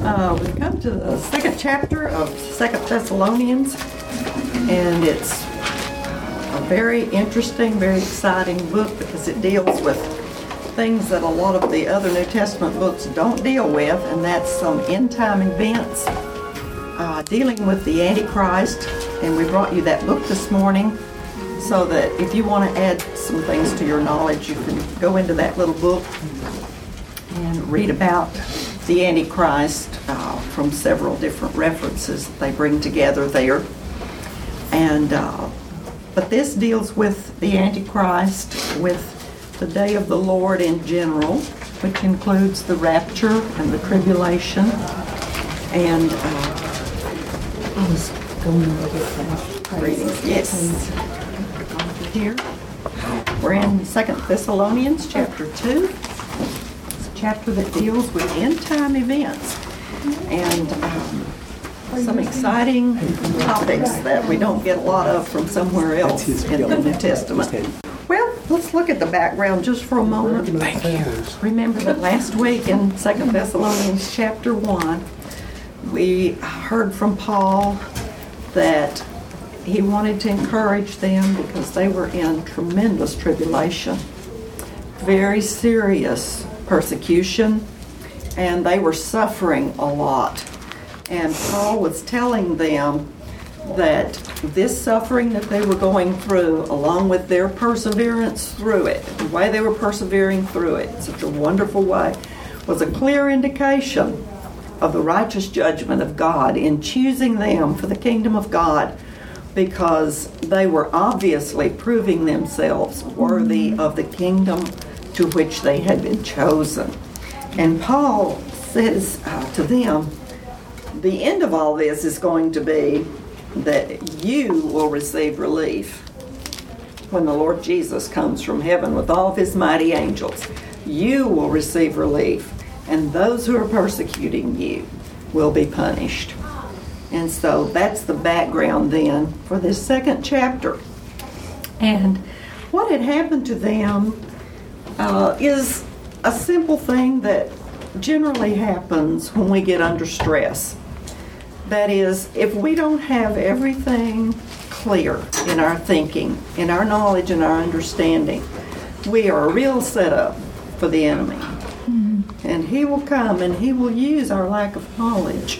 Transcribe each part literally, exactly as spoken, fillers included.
Uh, we come to the second chapter of Second Thessalonians, and it's a very interesting, very exciting book because it deals with things that a lot of the other New Testament books don't deal with, and that's some end-time events uh, dealing with the Antichrist. And we brought you that book this morning so that if you want to add some things to your knowledge, you can go into that little book and read about the Antichrist uh, from several different references that they bring together there. And uh, but this deals with the Antichrist, with the day of the Lord in general, which includes the rapture and the tribulation. And uh, I was going over that. Greetings. Yes. Here we're in Second Thessalonians chapter two. Chapter that deals with end-time events and um, some exciting topics that we don't get a lot of from somewhere else in the New Testament. Well, let's look at the background just for a moment. Thank you. Remember that last week in Second Thessalonians chapter one, we heard from Paul that he wanted to encourage them because they were in tremendous tribulation, very serious persecution, and they were suffering a lot. And Paul was telling them that this suffering that they were going through, along with their perseverance through it, the way they were persevering through it in such a wonderful way, was a clear indication of the righteous judgment of God in choosing them for the kingdom of God, because they were obviously proving themselves worthy of the kingdom to which they had been chosen. And Paul says uh, to them, the end of all this is going to be that you will receive relief when the Lord Jesus comes from heaven with all of his mighty angels. You will receive relief, and those who are persecuting you will be punished. And so that's the background then for this second chapter. And what had happened to them Uh, is a simple thing that generally happens when we get under stress. That is, if we don't have everything clear in our thinking, in our knowledge, and our understanding, we are a real setup for the enemy. Mm-hmm. And he will come and he will use our lack of knowledge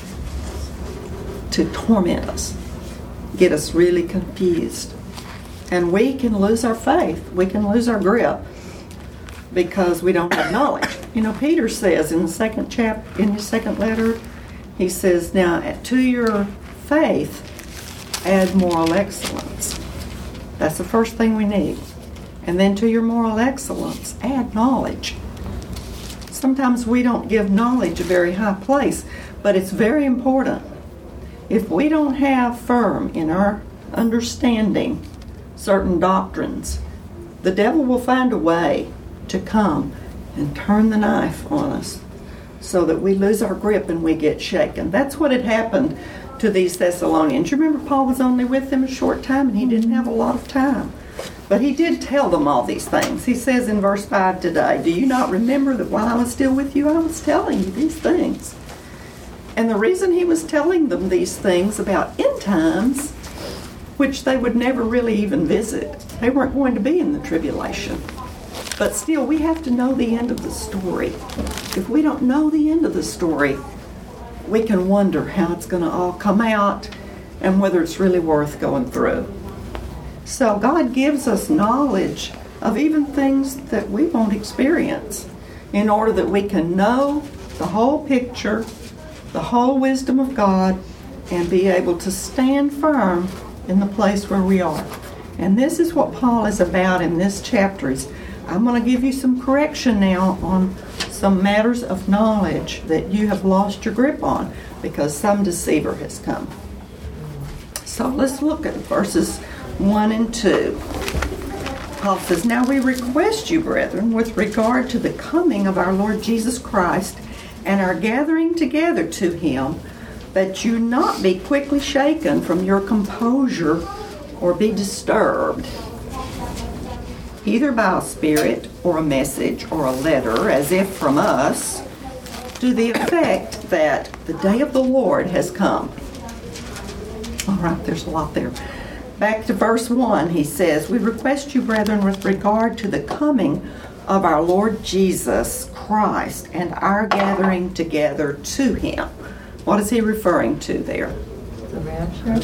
to torment us, get us really confused. And we can lose our faith. We can lose our grip, because we don't have knowledge. You know, Peter says in the second chapter, in his second letter, he says, now to your faith, add moral excellence. That's the first thing we need. And then to your moral excellence, add knowledge. Sometimes we don't give knowledge a very high place, but it's very important. If we don't have firm in our understanding certain doctrines, the devil will find a way to come and turn the knife on us so that we lose our grip and we get shaken. That's what had happened to these Thessalonians. You remember Paul was only with them a short time and he didn't have a lot of time. But he did tell them all these things. He says in verse five today, do you not remember that while I was still with you, I was telling you these things? And the reason he was telling them these things about end times, which they would never really even visit, they weren't going to be in the tribulation. But still, we have to know the end of the story. If we don't know the end of the story, we can wonder how it's going to all come out and whether it's really worth going through. So God gives us knowledge of even things that we won't experience in order that we can know the whole picture, the whole wisdom of God, and be able to stand firm in the place where we are. And this is what Paul is about in this chapter. Is I'm going to give you some correction now on some matters of knowledge that you have lost your grip on because some deceiver has come. So let's look at verses one and two. Paul says, now we request you, brethren, with regard to the coming of our Lord Jesus Christ and our gathering together to him, that you not be quickly shaken from your composure or be disturbed, either by a spirit or a message or a letter, as if from us, to the effect that the day of the Lord has come. All right, there's a lot there. Back to verse one, he says, "We request you, brethren, with regard to the coming of our Lord Jesus Christ and our gathering together to him." What is he referring to there? The rapture.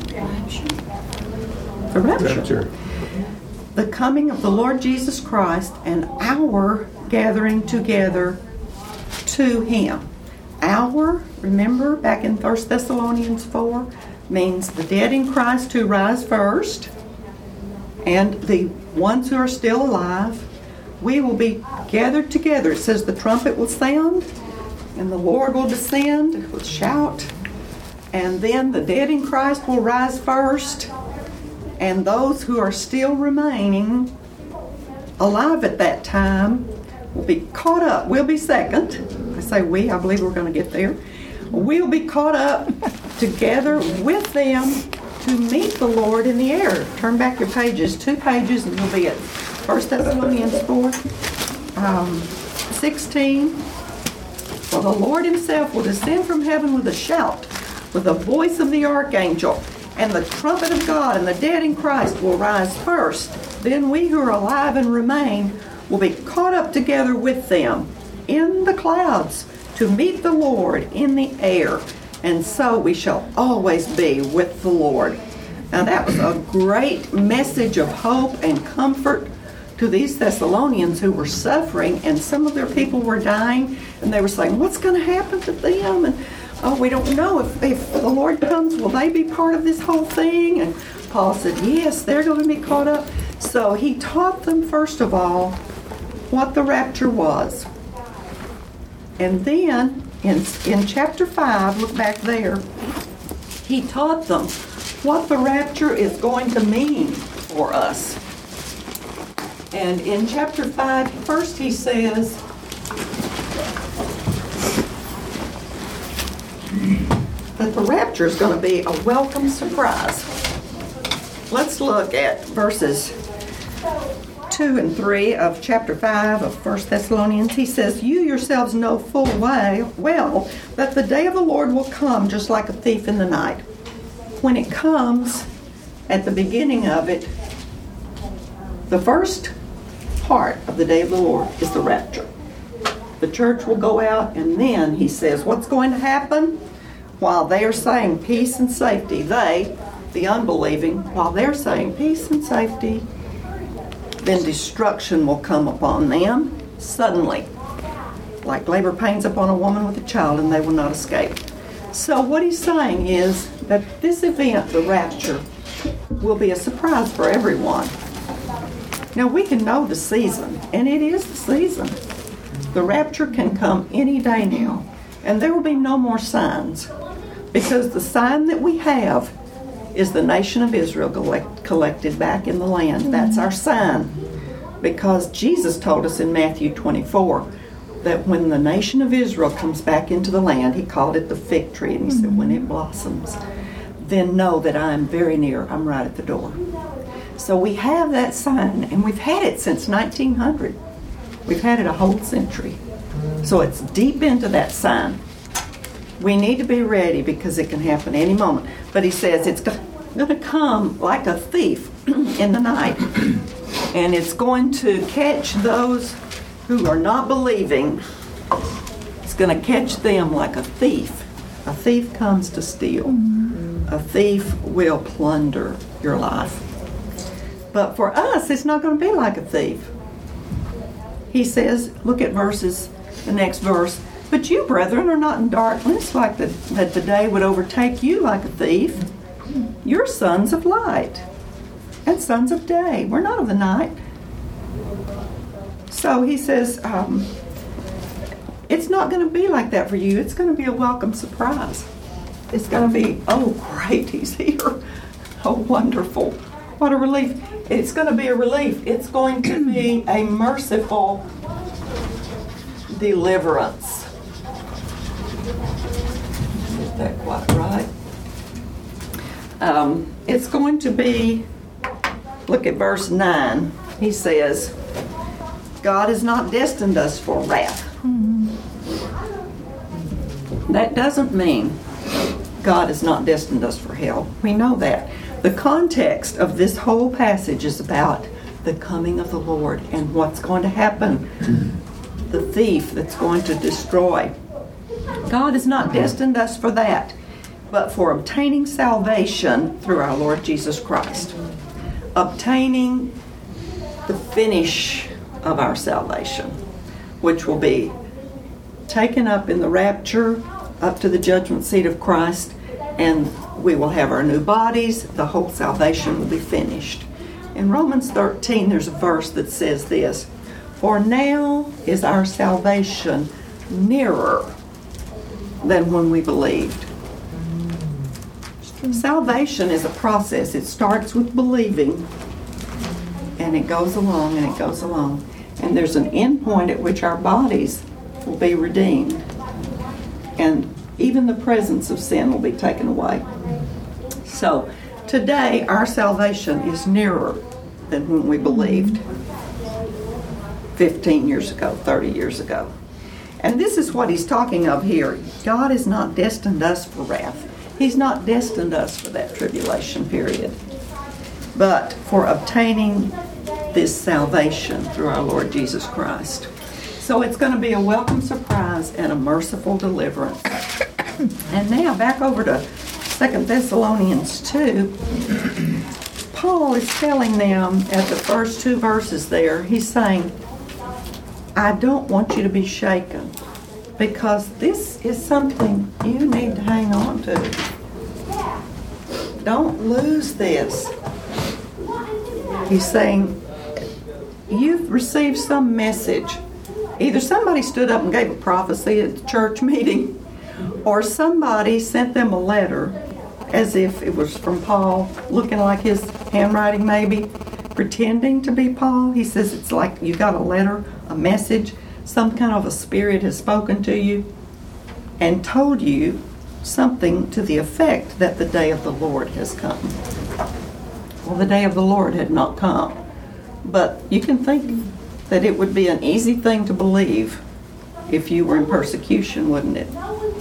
The rapture. Rapture. The coming of the Lord Jesus Christ and our gathering together to him. Our, remember back in First Thessalonians four, means the dead in Christ who rise first, and the ones who are still alive. We will be gathered together. It says the trumpet will sound, and the Lord will descend with shout, and then the dead in Christ will rise first, and those who are still remaining alive at that time will be caught up. We'll be second. I say we, I believe we're going to get there. We'll be caught up together with them to meet the Lord in the air. Turn back your pages, two pages, and you'll be at First Thessalonians four, um, sixteen. "For the Lord himself will descend from heaven with a shout, with the voice of the archangel, and the trumpet of God, and the dead in Christ will rise first. Then we who are alive and remain will be caught up together with them in the clouds to meet the Lord in the air, and so we shall always be with the Lord." Now that was a great message of hope and comfort to these Thessalonians who were suffering, and some of their people were dying, and they were saying, what's going to happen to them? And oh, we don't know. If, if the Lord comes, will they be part of this whole thing? And Paul said, yes, they're going to be caught up. So he taught them, first of all, what the rapture was. And then in, in chapter five, look back there, he taught them what the rapture is going to mean for us. And in chapter five, first he says, that the rapture is going to be a welcome surprise. Let's look at verses two and three of chapter five of First Thessalonians. He says, "You yourselves know full way, well that the day of the Lord will come just like a thief in the night. When it comes, at the beginning of it, the first part of the day of the Lord is the rapture. The church will go out, and then he says, what's going to happen? While they are saying peace and safety, they, the unbelieving, while they're saying peace and safety, then destruction will come upon them suddenly, like labor pains upon a woman with a child, and they will not escape." So what he's saying is that this event, the rapture, will be a surprise for everyone. Now we can know the season, and it is the season. The rapture can come any day now, and there will be no more signs, because the sign that we have is the nation of Israel collect, collected back in the land. That's our sign, because Jesus told us in Matthew twenty-four that when the nation of Israel comes back into the land, he called it the fig tree, and he said, when it blossoms, then know that I am very near. I'm right at the door. So we have that sign, and we've had it since nineteen hundred. We've had it a whole century. So it's deep into that sign. We need to be ready because it can happen any moment. But he says it's going to come like a thief in the night. And it's going to catch those who are not believing. It's going to catch them like a thief. A thief comes to steal. A thief will plunder your life. But for us, it's not going to be like a thief. He says, look at verses, the next verse. "But you, brethren, are not in darkness, like the, that the day would overtake you like a thief. You're sons of light and sons of day." We're not of the night. So he says, um, it's not going to be like that for you. It's going to be a welcome surprise. It's going to be, oh, great, he's here. Oh, wonderful. What a relief. It's going to be a relief. It's going to be a merciful deliverance. Get that quite right. Um, it's going to be, look at verse nine. He says, God has not destined us for wrath. That doesn't mean God has not destined us for hell. We know that. The context of this whole passage is about the coming of the Lord and what's going to happen. The thief that's going to destroy. God has not destined us for that, but for obtaining salvation through our Lord Jesus Christ. Obtaining the finish of our salvation, which will be taken up in the rapture up to the judgment seat of Christ, and we will have our new bodies. The whole salvation will be finished. In Romans thirteen, there's a verse that says this, "For now is our salvation nearer than when we believed." Salvation is a process. It starts with believing, and it goes along and it goes along. And there's an end point at which our bodies will be redeemed. And even the presence of sin will be taken away. So, today our salvation is nearer than when we believed fifteen years ago, thirty years ago. And this is what he's talking of here. God has not destined us for wrath. He's not destined us for that tribulation period, but for obtaining this salvation through our Lord Jesus Christ. So it's going to be a welcome surprise and a merciful deliverance. And now back over to Second Thessalonians two. Paul is telling them at the first two verses there, he's saying, I don't want you to be shaken, because this is something you need to hang on to. Don't lose this. He's saying, you've received some message. Either somebody stood up and gave a prophecy at the church meeting, or somebody sent them a letter as if it was from Paul, looking like his handwriting maybe, pretending to be Paul. He says it's like you got a letter, a message, some kind of a spirit has spoken to you and told you something to the effect that the day of the Lord has come. Well, the day of the Lord had not come. But you can think that it would be an easy thing to believe if you were in persecution, wouldn't it?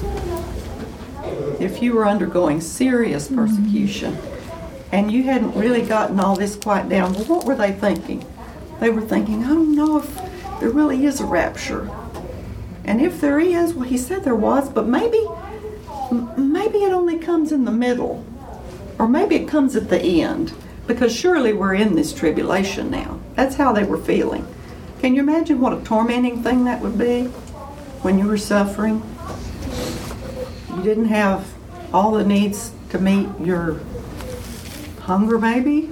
If you were undergoing serious persecution and you hadn't really gotten all this quite down, well, what were they thinking? They were thinking, I don't know if there really is a rapture. And if there is, well, he said there was, but maybe, maybe it only comes in the middle. Or maybe it comes at the end. Because surely we're in this tribulation now. That's how they were feeling. Can you imagine what a tormenting thing that would be when you were suffering? You didn't have all the needs to meet your hunger, maybe?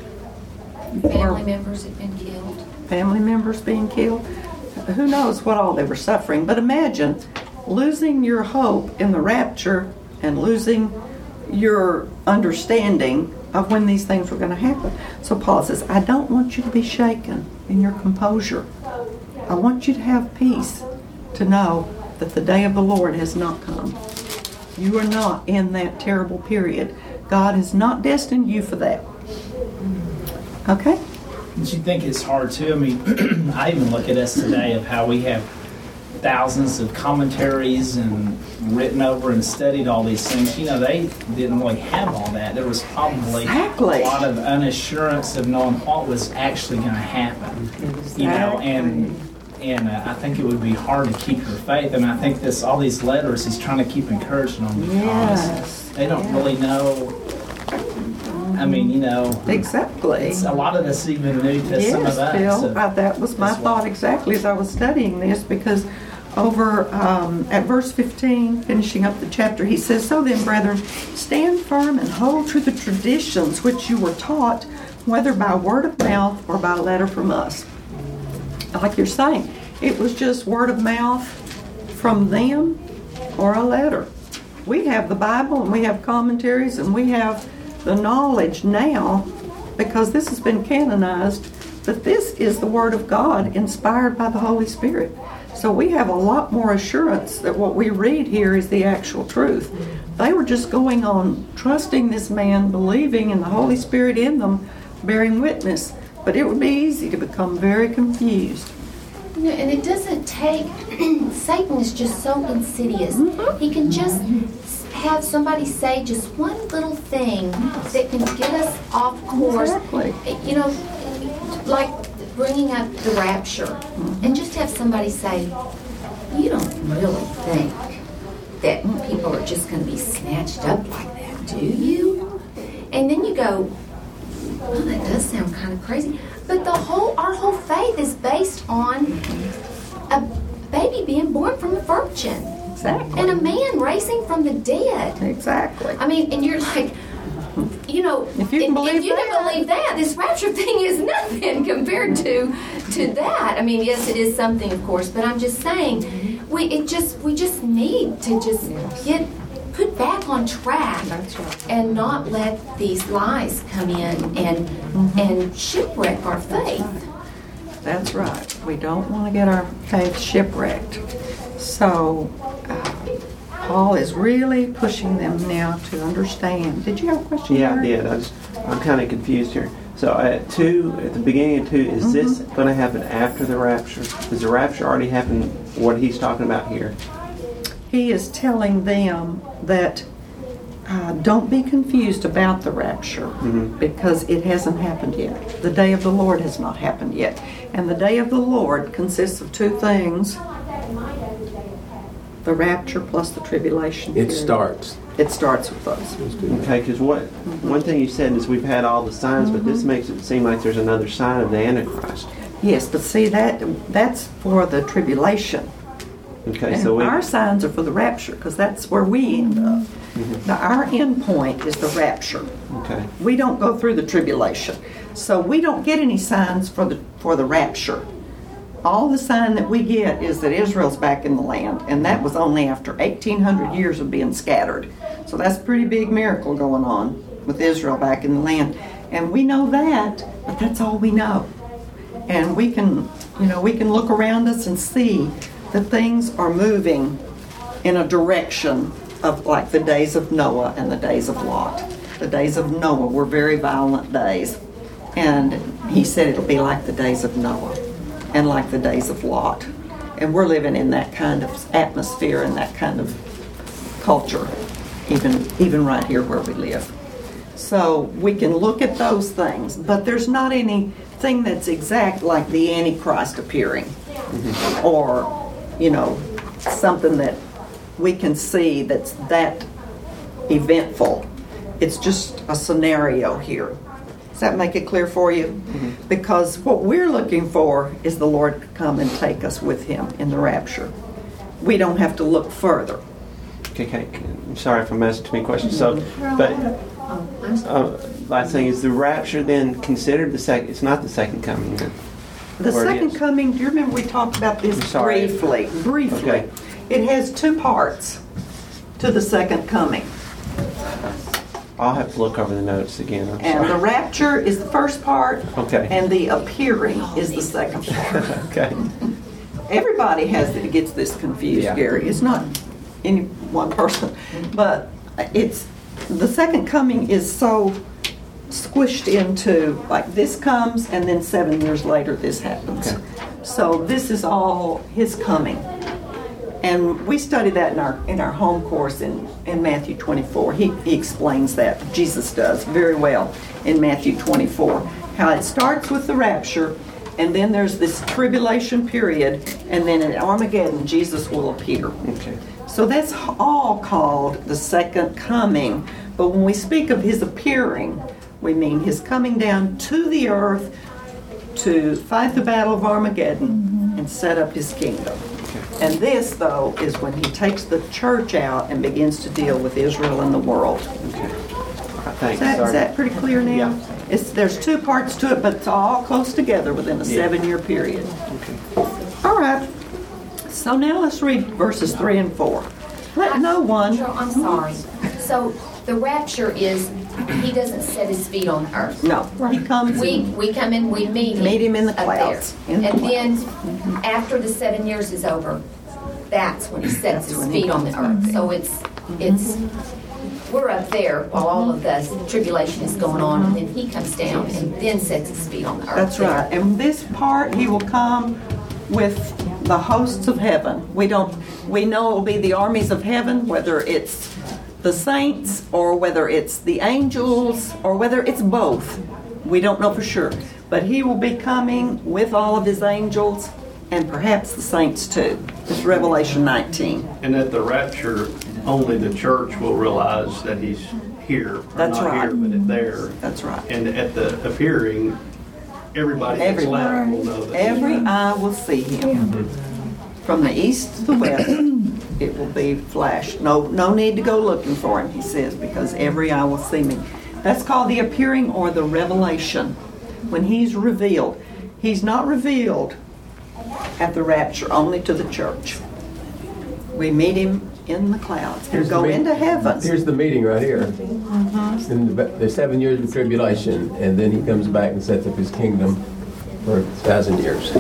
Family members have been killed. Family members being killed. Who knows what all they were suffering. But imagine losing your hope in the rapture and losing your understanding of when these things were going to happen. So Paul says, I don't want you to be shaken in your composure. I want you to have peace to know that the day of the Lord has not come. You are not in that terrible period. God has not destined you for that. Okay? Don't you think it's hard too? I mean, I even look at us today of how we have thousands of commentaries and written over and studied all these things. You know, they didn't really have all that. There was probably exactly. a lot of unassurance of knowing what was actually going to happen. Exactly. You know, and and uh, I think it would be hard to keep your faith. I mean, I think this all these letters he's trying to keep encouraging them because yes. they don't yeah. really know. I mean, you know, exactly. It's a lot of this even new to yes, some of us. Phil, So uh, that was my thought well. exactly as I was studying this, because over um, at verse fifteen, finishing up the chapter, he says, so then, brethren, stand firm and hold to the traditions which you were taught, whether by word of mouth or by letter from us. Like you're saying, it was just word of mouth from them or a letter. We have the Bible and we have commentaries and we have the knowledge now, because this has been canonized, that this is the Word of God inspired by the Holy Spirit. So we have a lot more assurance that what we read here is the actual truth. They were just going on trusting this man, believing in the Holy Spirit in them, bearing witness. But it would be easy to become very confused You know, and it doesn't take, Satan is just so insidious. Mm-hmm. He can just have somebody say just one little thing that can get us off course. Exactly. You know, like bringing up the rapture. Mm-hmm. And just have somebody say, you don't really think that people are just going to be snatched up like that, do you? And then you go, well, that does sound kind of crazy. But the whole, our whole faith is based on a baby being born from a virgin. Exactly. And a man raising from the dead. Exactly. I mean, and you're like, you know, If you can believe if you that. can believe that, this rapture thing is nothing compared to to that. I mean, yes, it is something, of course, but I'm just saying, we it just we just need to just get put back on track. That's right. And not let these lies come in and and shipwreck our faith. That's right. We don't want to get our faith shipwrecked. So, uh, Paul is really pushing them now to understand. Did you have a question? Yeah, I Larry? did. I was, I'm kind of confused here. So at two, at the beginning of two, is this going to happen after the rapture? Does the rapture already happen? What he's talking about here? He is telling them that uh, don't be confused about the rapture because it hasn't happened yet. The day of the Lord has not happened yet. And the day of the Lord consists of two things. The rapture plus the tribulation. It period. starts. It starts with those. Okay, because what one thing you said is we've had all the signs, but this makes it seem like there's another sign of the Antichrist. Yes, but see, that that's for the tribulation. Okay, And so we our signs are for the rapture because that's where we end up. Now, our end point is the rapture. okay. We don't go through the tribulation. So we don't get any signs for the for the rapture. All the sign that we get is that Israel's back in the land, and that was only after eighteen hundred years of being scattered. So that's a pretty big miracle going on with Israel back in the land. And we know that, but that's all we know. And we can, you know, we can look around us and see that things are moving in a direction of like the days of Noah and the days of Lot. The days of Noah were very violent days. And he said it'll be like the days of Noah and like the days of Lot. And we're living in that kind of atmosphere and that kind of culture, even even right here where we live. So we can look at those things, but there's not anything that's exact like the Antichrist appearing or, you know, something that we can see that's that eventful. It's just a scenario here. Does that make it clear for you? Mm-hmm. Because what we're looking for is the Lord to come and take us with him in the rapture. We don't have to look further. Okay, okay. I'm sorry if I'm asking too many questions. So, but uh, last thing is the rapture then considered the second? It's not the second coming then. The Or it second is? coming, do you remember we talked about this I'm sorry. briefly? Briefly. Okay. It has two parts to the second coming. I'll have to look over the notes again. I'm And the sorry. rapture is the first part, Okay. and the appearing is the second part. Okay. Everybody has it gets this confused, Yeah. Gary. It's not any one person, but it's the second coming is so squished into like this comes, and then seven years later this happens. Okay. So this is all his coming. And we study that in our in our home course in, in Matthew twenty-four. He, he explains that. Jesus does very well in Matthew twenty-four. How it starts with the rapture, and then there's this tribulation period, and then at Armageddon, Jesus will appear. Okay. So that's all called the second coming. But when we speak of his appearing, we mean his coming down to the earth to fight the battle of Armageddon and set up his kingdom. And this, though, is when he takes the church out and begins to deal with Israel and the world. Okay. Is Thanks. that, is Sorry. that pretty clear now? Yeah. It's, there's two parts to it, but it's all close together within a Yeah. seven-year period. Okay. All right. So now let's read verses three and four. Let no one... Cheryl, I'm sorry. So the rapture is he doesn't set his feet on earth. No, he comes We and we come in, we meet him. Meet him in the up clouds. there. In the and clouds. then after the seven years is over, that's when he sets That's his when he feet on the comes earth. So it's it's we're up there while all of the tribulation is going on, and then he comes down and then sets his feet on the earth. That's there. right. And this part, he will come with the hosts of heaven. We don't. We know it will be the armies of heaven, whether it's the saints or whether it's the angels or whether it's both. We don't know for sure. But he will be coming with all of his angels and perhaps the saints too. It's Revelation nineteen. And at the rapture, only the church will realize that he's here. Or That's not right. here, but it's there. That's right. And at the appearing, everybody that's Everybody. left will know that Every he's eye will see him. From the east to the west, it will be flashed. No, no need to go looking for him, he says, because every eye will see me. That's called the appearing or the revelation. When he's revealed. He's not revealed at the rapture, only to the church. We meet him in the clouds and Here's the go meet- into heaven. Here's the meeting right here. In the, the seven years of tribulation, and then he comes back and sets up his kingdom for a thousand years.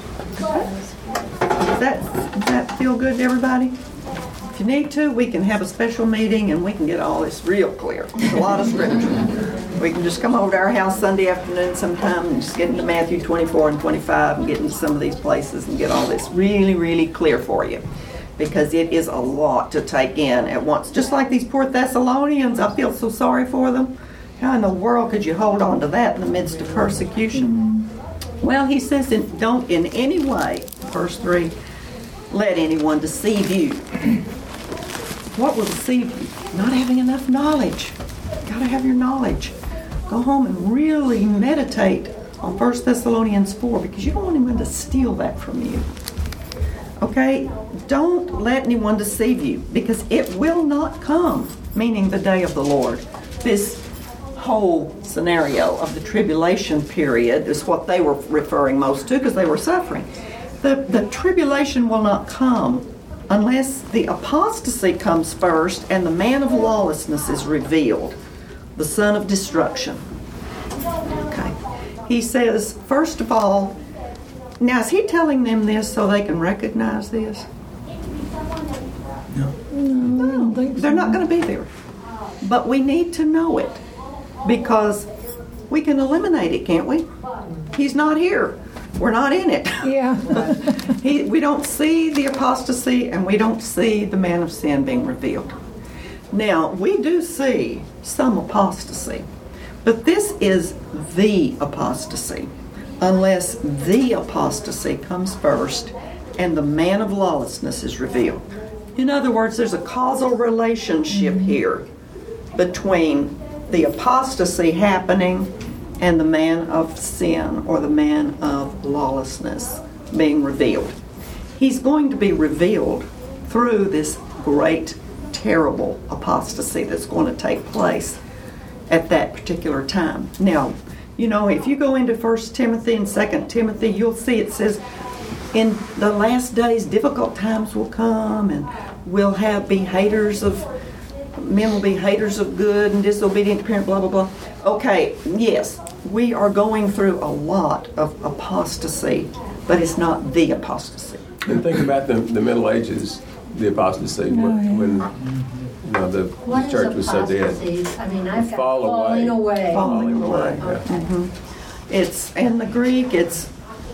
Does that, does that feel good to everybody? If you need to, we can have a special meeting and we can get all this real clear. It's a lot of scripture. We can just come over to our house Sunday afternoon sometime and just get into Matthew twenty-four and twenty-five and get into some of these places and get all this really, really clear for you. Because it is a lot to take in at once. Just like these poor Thessalonians, I feel so sorry for them. How in the world could you hold on to that in the midst of persecution? Well, he says, in, don't in any way, verse three, let anyone deceive you. What will deceive you? Not having enough knowledge. You've got to have your knowledge. Go home and really meditate on First Thessalonians four because you don't want anyone to steal that from you. Okay? Don't let anyone deceive you because it will not come, meaning the day of the Lord. This whole scenario of the tribulation period is what they were referring most to because they were suffering. The, the tribulation will not come unless the apostasy comes first and the man of lawlessness is revealed, the son of destruction. Okay. He says, first of all, now is he telling them this so they can recognize this? No, I don't think so. They're not going to be there. But we need to know it because we can eliminate it, can't we? He's not here. We're not in it. Yeah. he, we don't see the apostasy and we don't see the man of sin being revealed. Now, we do see some apostasy, but this is the apostasy, unless the apostasy comes first and the man of lawlessness is revealed. In other words, there's a causal relationship here between the apostasy happening and the man of sin or the man of lawlessness being revealed. He's going to be revealed through this great, terrible apostasy that's going to take place at that particular time. Now, you know, if you go into First Timothy and Second Timothy, you'll see it says, in the last days, difficult times will come and we'll have be haters of, men will be haters of good and disobedient to parents, blah, blah, blah. Okay, yes, we are going through a lot of apostasy, but it's not the apostasy. And think about the, the Middle Ages, the apostasy, when, when you know, the, What the is church was so dead. apostasy? I mean, I've got Fall away. falling away. Falling away. Yeah. Mm-hmm. It's, in the Greek, it's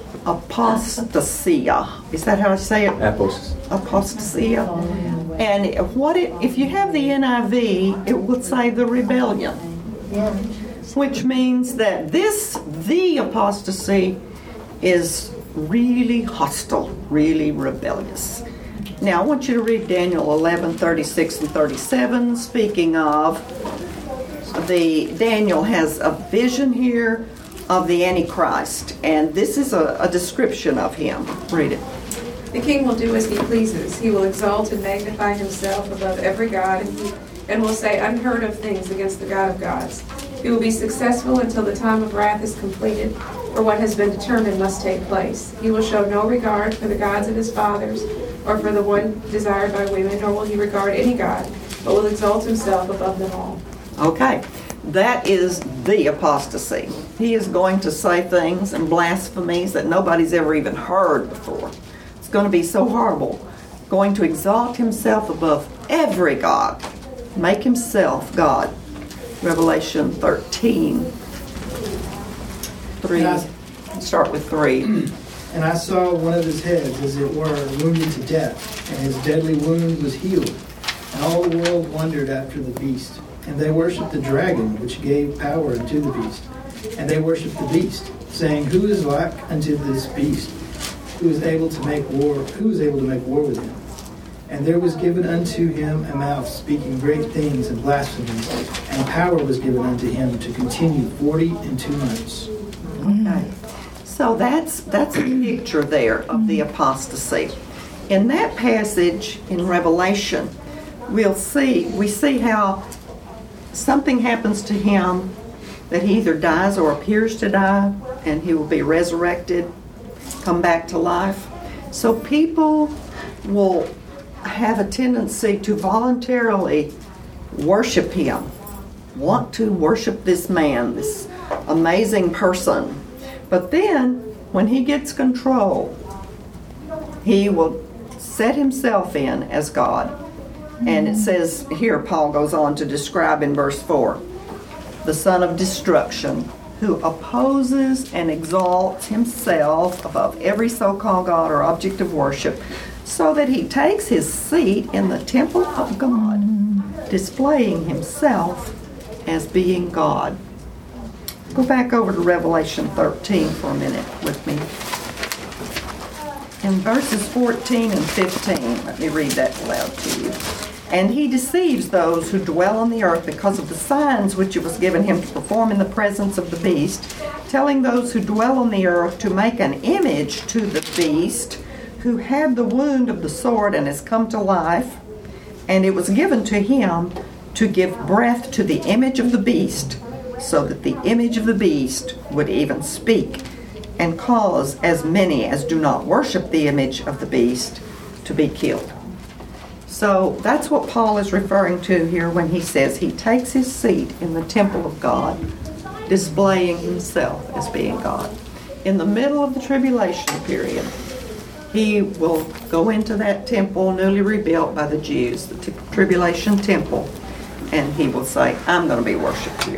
apostasia. Is that how I say it? Apples. Apostasia. And what it, if you have the N I V, it would say the rebellion, Yeah. which means that this, the apostasy, is really hostile, really rebellious. Now, I want you to read Daniel eleven, thirty-six and thirty-seven. Speaking of, the Daniel has a vision here of the Antichrist, and this is a, a description of him. Read it. The king will do as he pleases. He will exalt and magnify himself above every god, and, he, and will say unheard of things against the God of gods. He will be successful until the time of wrath is completed, or what has been determined must take place. He will show no regard for the gods of his fathers, or for the one desired by women, nor will he regard any god, but will exalt himself above them all. Okay, that is the apostasy. He is going to say things and blasphemies that nobody's ever even heard before. It's going to be so horrible. Going to exalt himself above every god. Make himself God. Revelation thirteen. Three. Start with three. And I saw one of his heads, as it were, wounded to death, and his deadly wound was healed. And all the world wondered after the beast. And they worshipped the dragon, which gave power unto the beast. And they worshipped the beast, saying, Who is like unto this beast? Who is able to make war? Who is able to make war with him? And there was given unto him a mouth speaking great things and blasphemies, and power was given unto him to continue forty and two months. Okay. So that's that's a picture there of the apostasy. In that passage in Revelation, we'll see we see how something happens to him, that he either dies or appears to die, and he will be resurrected, come back to life. So people will have a tendency to voluntarily worship him, want to worship this man, this amazing person. But then, when he gets control, he will set himself in as God. And it says here, Paul goes on to describe in verse four, the son of destruction, who opposes and exalts himself above every so-called God or object of worship, so that he takes his seat in the temple of God, displaying himself as being God. Go back over to Revelation thirteen for a minute with me. In verses fourteen and fifteen, let me read that aloud to you. And he deceives those who dwell on the earth because of the signs which it was given him to perform in the presence of the beast, telling those who dwell on the earth to make an image to the beast, who had the wound of the sword and has come to life. And it was given to him to give breath to the image of the beast, so that the image of the beast would even speak, and cause as many as do not worship the image of the beast to be killed. So that's what Paul is referring to here when he says he takes his seat in the temple of God, displaying himself as being God. In the middle of the tribulation period, he will go into that temple newly rebuilt by the Jews, the t- tribulation temple, and he will say, I'm going to be worshipped here.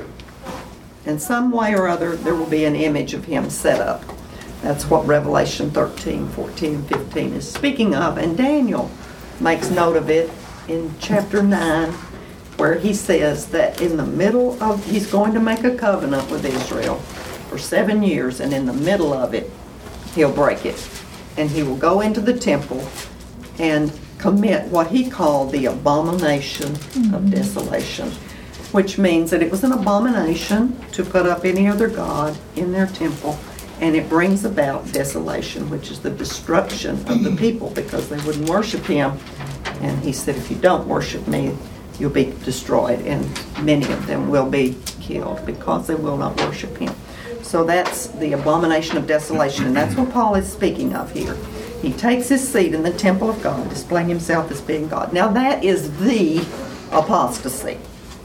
In some way or other, there will be an image of him set up. That's what Revelation thirteen, fourteen, and fifteen is speaking of. And Daniel makes note of it in chapter nine, where he says that in the middle of, he's going to make a covenant with Israel for seven years, and in the middle of it, he'll break it. And he will go into the temple and commit what he called the abomination mm-hmm. of desolation, which means that it was an abomination to put up any other god in their temple, and it brings about desolation, which is the destruction of the people, because they wouldn't worship him. And he said, if you don't worship me, you'll be destroyed, and many of them will be killed because they will not worship him. So that's the abomination of desolation, and that's what Paul is speaking of here. He takes his seat in the temple of God, displaying himself as being God. Now that is the apostasy,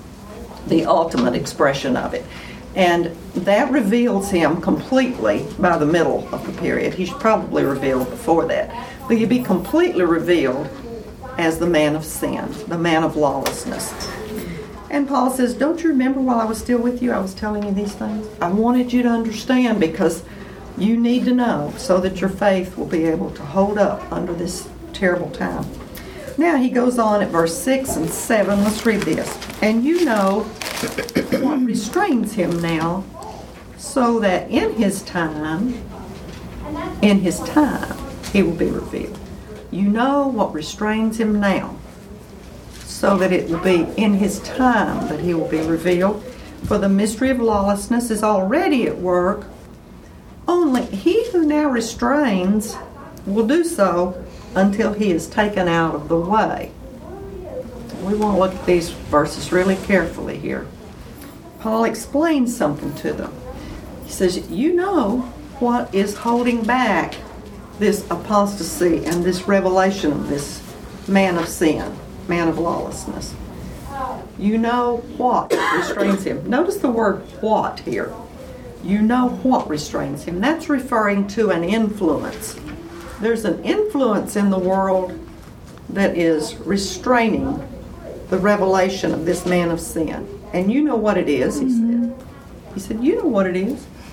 the ultimate expression of it. And that reveals him completely by the middle of the period. He's probably revealed before that. But he'll be completely revealed as the man of sin, the man of lawlessness. And Paul says, don't you remember while I was still with you, I was telling you these things? I wanted you to understand because you need to know so that your faith will be able to hold up under this terrible time. Now he goes on at verse six and seven. Let's read this. And you know what restrains him now, so that in his time, in his time, he will be revealed. You know what restrains him now, so that it will be in his time that he will be revealed. For the mystery of lawlessness is already at work. Only he who now restrains will do so until he is taken out of the way. We want to look at these verses really carefully here. Paul explains something to them. He says, you know what is holding back this apostasy and this revelation of this man of sin, man of lawlessness. You know what restrains him. Notice the word what here. You know what restrains him. That's referring to an influence. There's an influence in the world that is restraining the revelation of this man of sin. And you know what it is, he said. He said, you know what it is.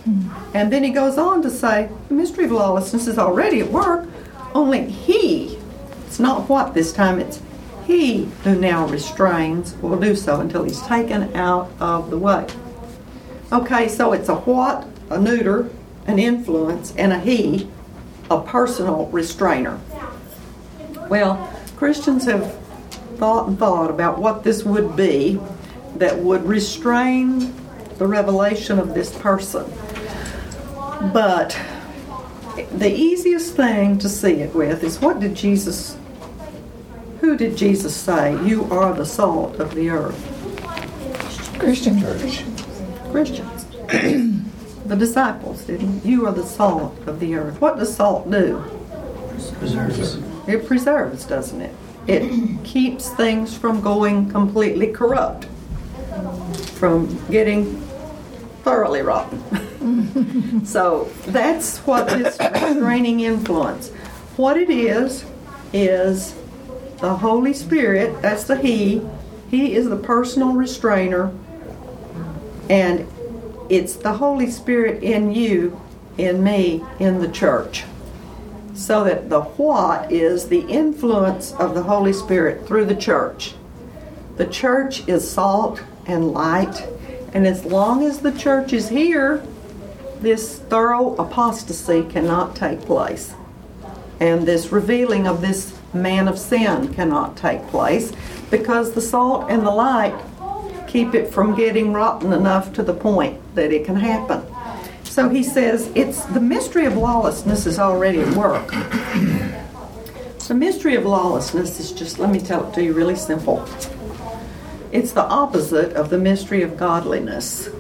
And then he goes on to say, the mystery of lawlessness is already at work, only he, it's not what this time, it's he who now restrains will do so until he's taken out of the way. Okay, so it's a what, a neuter, an influence, and a he, a personal restrainer. Well, Christians have thought and thought about what this would be that would restrain the revelation of this person. But the easiest thing to see it with is, what did Jesus, who did Jesus say, you are the salt of the earth? Christian. Christians. The disciples, didn't you? You are the salt of the earth. What does salt do? Preserves. It preserves, doesn't it? It keeps things from going completely corrupt, from getting thoroughly rotten. So that's what this restraining influence. What it is, is the Holy Spirit, that's the He. He is the personal restrainer, and it's the Holy Spirit in you, in me, in the church. So that the what is the influence of the Holy Spirit through the church. The church is salt and light, and as long as the church is here, this thorough apostasy cannot take place. And this revealing of this man of sin cannot take place, because the salt and the light keep it from getting rotten enough to the point that it can happen. So he says, it's the mystery of lawlessness is already at work. The mystery of lawlessness is just, let me tell it to you really simple. It's the opposite of the mystery of godliness.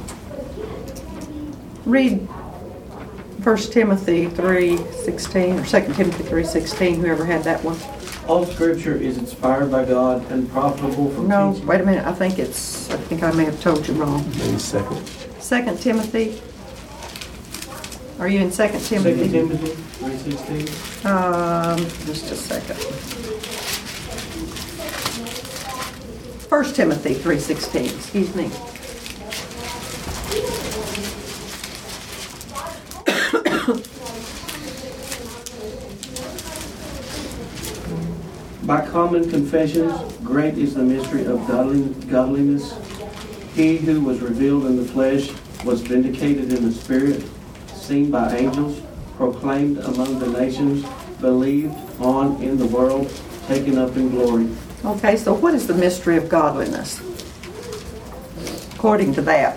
Read First Timothy three sixteen or Second Timothy three sixteen, whoever had that one. All Scripture is inspired by God and profitable for No, teaching. wait a minute. I think it's, I think I may have told you wrong. Maybe second. Second Timothy. Are you in Second Timothy? Second Timothy three sixteen. Um, just a second. First Timothy three sixteen, excuse me. By common confessions, great is the mystery of godly, godliness. He who was revealed in the flesh was vindicated in the spirit, seen by angels, proclaimed among the nations, believed on in the world, taken up in glory. Okay, so what is the mystery of godliness? According to that,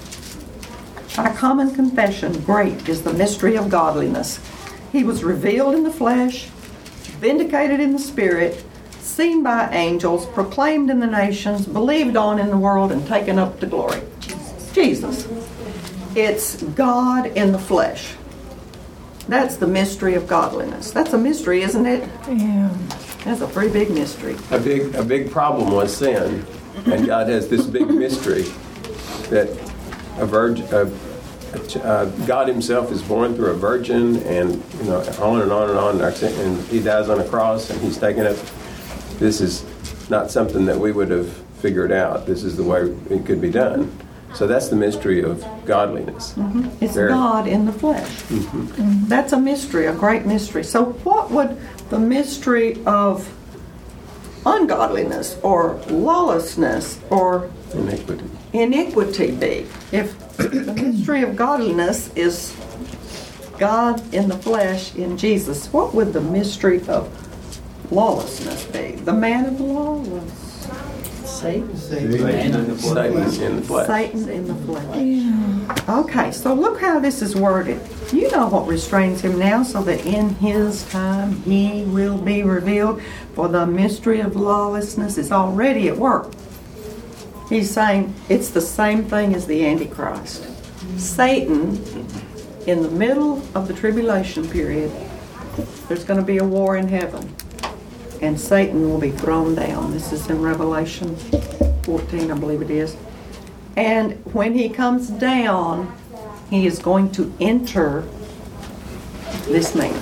by common confession, great is the mystery of godliness. He was revealed in the flesh, vindicated in the spirit, seen by angels, proclaimed in the nations, believed on in the world, and taken up to glory. Jesus. Jesus. It's God in the flesh. That's the mystery of godliness. That's a mystery, isn't it? Yeah. That's a pretty big mystery. A big, a big problem was sin, and God has this big mystery that a virgin, uh, uh, God Himself is born through a virgin, and you know, on and on and on, and He dies on a cross, and He's taken up. This is not something that we would have figured out. This is the way it could be done. So that's the mystery of godliness. Mm-hmm. It's Very. God in the flesh. Mm-hmm. Mm-hmm. That's a mystery, a great mystery. So what would the mystery of ungodliness or lawlessness or Iniquity. iniquity be? If the mystery of godliness is God in the flesh in Jesus, what would the mystery of lawlessness be? The man of lawlessness. Satan. Satan. Satan in the flesh. Satan in the flesh. Okay, so look how this is worded. You know what restrains him now, so that in his time he will be revealed. For the mystery of lawlessness is already at work. He's saying it's the same thing as the Antichrist. Satan, in the middle of the tribulation period, there's going to be a war in heaven. And Satan will be thrown down. This is in Revelation fourteen, I believe it is. And when he comes down, he is going to enter this man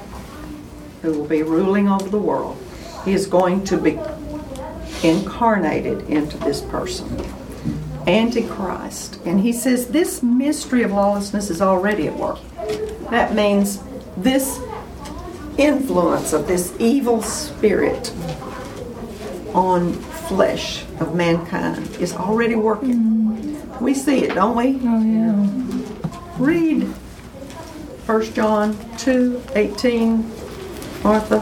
who will be ruling over the world. He is going to be incarnated into this person. Antichrist. And he says this mystery of lawlessness is already at work. That means this influence of this evil spirit on flesh of mankind is already working. We see it, don't we? Oh, yeah. Read First John two eighteen, Martha.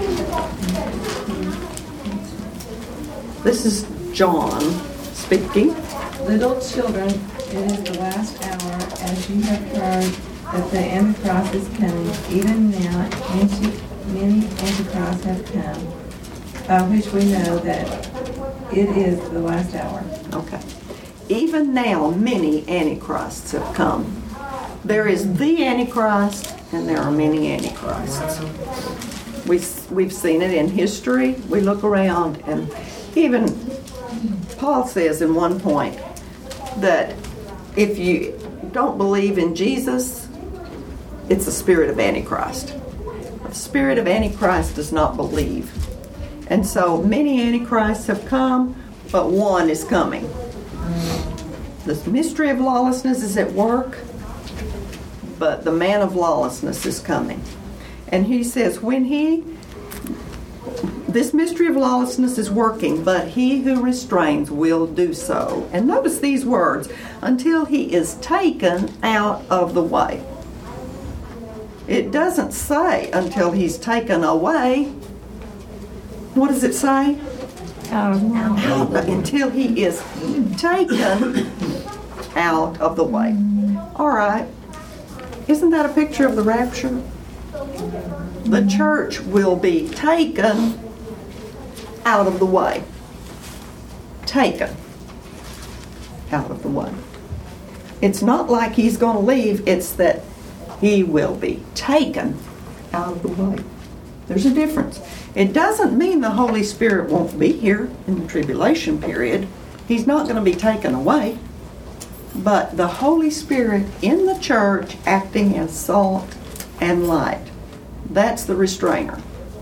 This is John speaking. Little children, it is the last hour, as you have heard that the Antichrist is coming. Even now, anti, many Antichrists have come, by which we know that it is the last hour. Okay. Even now, many antichrists have come. There is the Antichrist, and there are many antichrists. We, we've seen it in history. We look around, and even Paul says in one point that if you don't believe in Jesus, it's the spirit of Antichrist. The spirit of Antichrist does not believe. And so many antichrists have come, but one is coming. The mystery of lawlessness is at work, but the man of lawlessness is coming. And he says, when he, this mystery of lawlessness is working, but he who restrains will do so. And notice these words, until he is taken out of the way. It doesn't say until he's taken away. What does it say? Out of the way. Out, until he is taken out of the way. All right. Isn't that a picture of the rapture? The church will be taken out of the way. Taken out of the way. It's not like he's going to leave, it's that he will be taken out of the way. There's a difference. It doesn't mean the Holy Spirit won't be here in the tribulation period. He's not going to be taken away. But the Holy Spirit in the church acting as salt and light, that's the restrainer.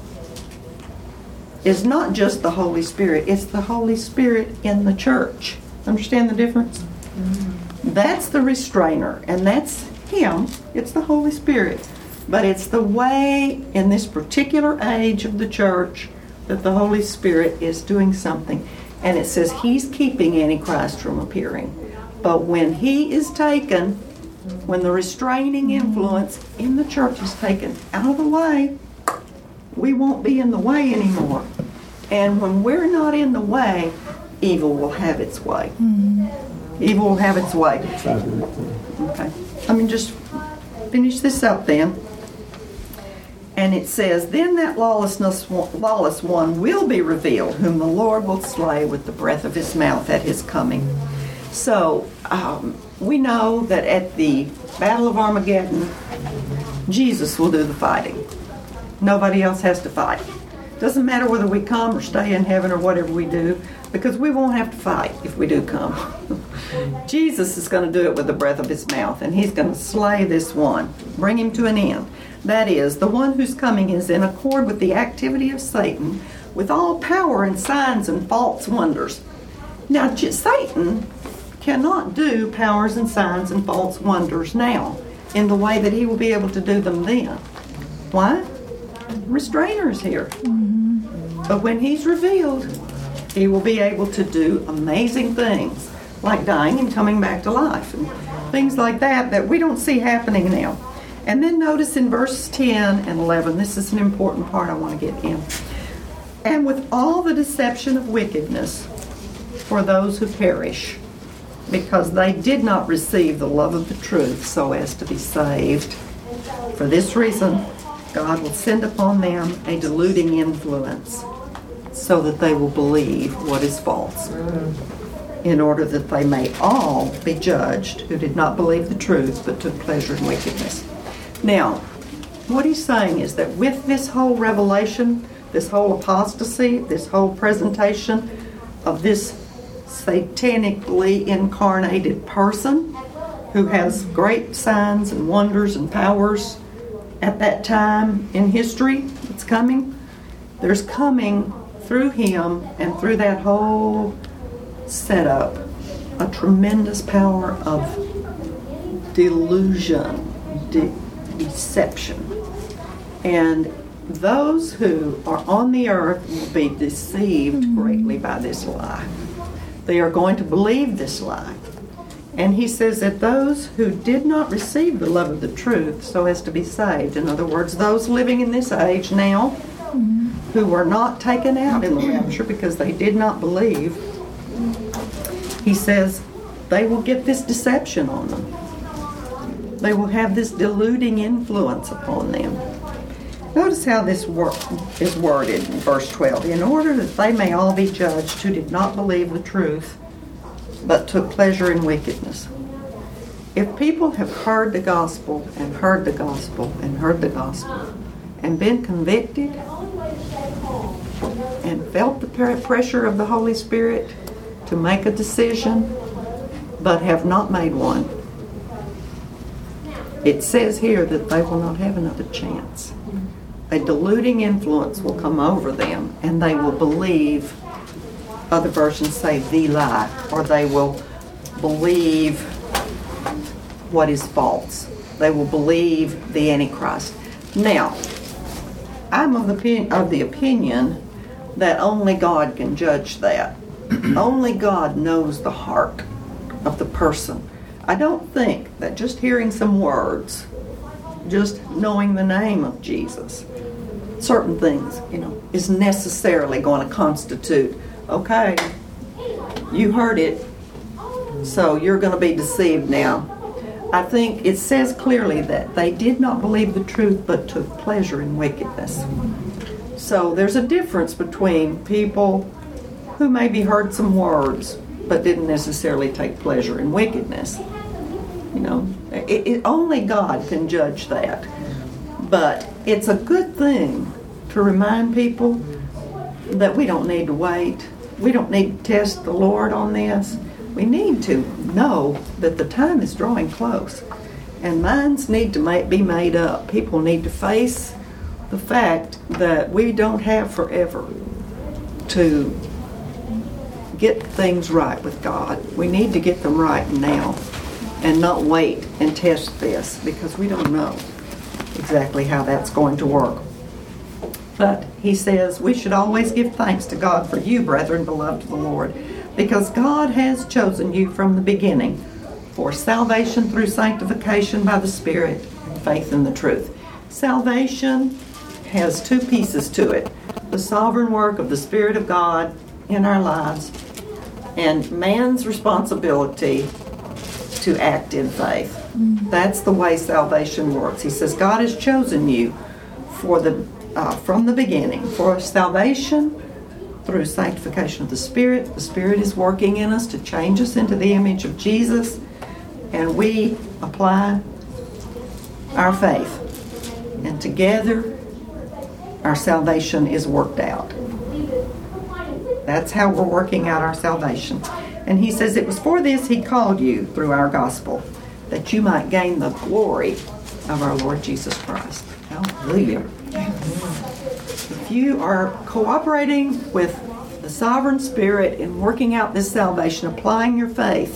It's not just the Holy Spirit, it's the Holy Spirit in the church. Understand the difference? Mm-hmm. That's the restrainer, and that's Him. It's the Holy Spirit. But it's the way in this particular age of the church that the Holy Spirit is doing something. And it says He's keeping Antichrist from appearing. But when he is taken, when the restraining influence in the church is taken out of the way, we won't be in the way anymore. And when we're not in the way, evil will have its way. Mm-hmm. Evil will have its way. Okay. Let me just finish this up then. And it says, then that lawlessness, lawless one will be revealed, whom the Lord will slay with the breath of his mouth at his coming. So um, we know that at the Battle of Armageddon, Jesus will do the fighting. Nobody else has to fight. Doesn't matter whether we come or stay in heaven or whatever we do, because we won't have to fight if we do come. Jesus is going to do it with the breath of his mouth, and he's going to slay this one, bring him to an end. That is, the one who's coming is in accord with the activity of Satan, with all power and signs and false wonders. Now, Satan cannot do powers and signs and false wonders now in the way that he will be able to do them then. Why? Restrainer is here. Mm-hmm. But when he's revealed, he will be able to do amazing things, like dying and coming back to life, and things like that that we don't see happening now. And then notice in verses ten and eleven, this is an important part I want to get in. And with all the deception of wickedness for those who perish, because they did not receive the love of the truth so as to be saved. For this reason, God will send upon them a deluding influence so that they will believe what is false, in order that they may all be judged who did not believe the truth but took pleasure in wickedness. Now, what he's saying is that with this whole revelation, this whole apostasy, this whole presentation of this satanically incarnated person who has great signs and wonders and powers at that time in history that's coming, there's coming through him and through that whole setup a tremendous power of delusion, de- deception. And those who are on the earth will be deceived greatly by this lie. They are going to believe this lie. And he says that those who did not receive the love of the truth so as to be saved, in other words, those living in this age now who were not taken out in the rapture because they did not believe, he says they will get this deception on them. They will have this deluding influence upon them. Notice how this wor- is worded in verse twelve. In order that they may all be judged who did not believe the truth, but took pleasure in wickedness. If people have heard the gospel and heard the gospel and heard the gospel and been convicted and felt the pressure of the Holy Spirit to make a decision, but have not made one, it says here that they will not have another chance. A deluding influence will come over them, and they will believe, other versions say the lie, or they will believe what is false. They will believe the Antichrist. Now, I'm of the, opinion, of the opinion that only God can judge that. Only God knows the heart of the person. I don't think that just hearing some words, just knowing the name of Jesus, certain things, you know, is necessarily going to constitute, okay, you heard it, so you're going to be deceived now. I think it says clearly that they did not believe the truth but took pleasure in wickedness. So there's a difference between people who maybe heard some words but didn't necessarily take pleasure in wickedness. You know, it, it, only God can judge that. But it's a good thing to remind people that we don't need to wait. We don't need to test the Lord on this. We need to know that the time is drawing close. And minds need to make, be made up. People need to face the fact that we don't have forever to get things right with God. We need to get them right now and not wait and test this, because we don't know exactly how that's going to work. But he says we should always give thanks to God for you, brethren, beloved of the Lord, because God has chosen you from the beginning for salvation through sanctification by the Spirit and faith in the truth. Salvation has two pieces to it: the sovereign work of the Spirit of God in our lives and man's responsibility to act in faith. That's the way salvation works. He says God has chosen you for the uh, from the beginning for salvation through sanctification of the Spirit. The Spirit is working in us to change us into the image of Jesus, and we apply our faith, and together our salvation is worked out. That's how we're working out our salvation. And he says it was for this he called you through our gospel, that you might gain the glory of our Lord Jesus Christ. Hallelujah. If you are cooperating with the sovereign Spirit in working out this salvation, applying your faith,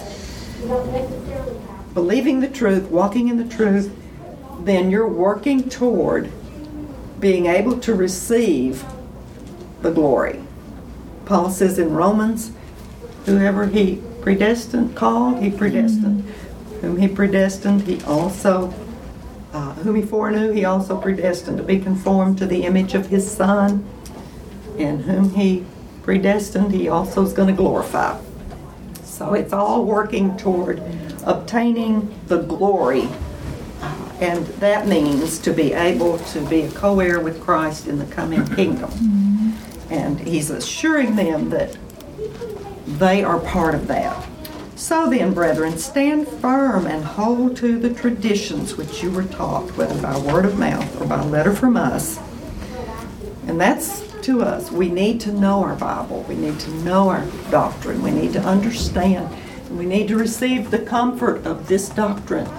believing the truth, walking in the truth, then you're working toward being able to receive the glory. Paul says in Romans, whoever he predestined, called, he predestined. Mm-hmm. Whom he predestined, he also, uh, whom he foreknew, he also predestined to be conformed to the image of his Son. And whom he predestined, he also is going to glorify. So it's all working toward obtaining the glory. And that means to be able to be a co-heir with Christ in the coming kingdom. Mm-hmm. And he's assuring them that they are part of that. So then, brethren, stand firm and hold to the traditions which you were taught, whether by word of mouth or by letter from us. And that's to us. We need to know our Bible. We need to know our doctrine. We need to understand. And we need to receive the comfort of this doctrine.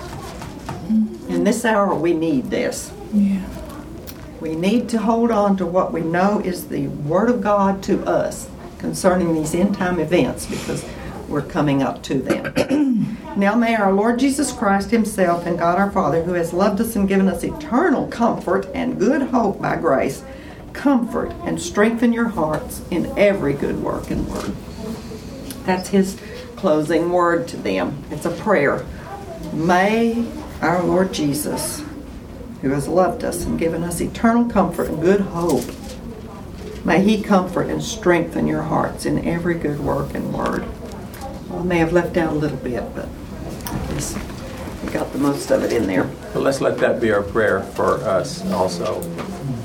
In this hour, we need this. Yeah. We need to hold on to what we know is the Word of God to us concerning these end-time events, because we're coming up to them. Now may our Lord Jesus Christ himself and God our Father, who has loved us and given us eternal comfort and good hope by grace, comfort and strengthen your hearts in every good work and word. That's his closing word to them. It's a prayer. May our Lord Jesus, who has loved us and given us eternal comfort and good hope, may he comfort and strengthen your hearts in every good work and word. Well, I may have left out a little bit, but I guess we got the most of it in there. Well, let's let that be our prayer for us also.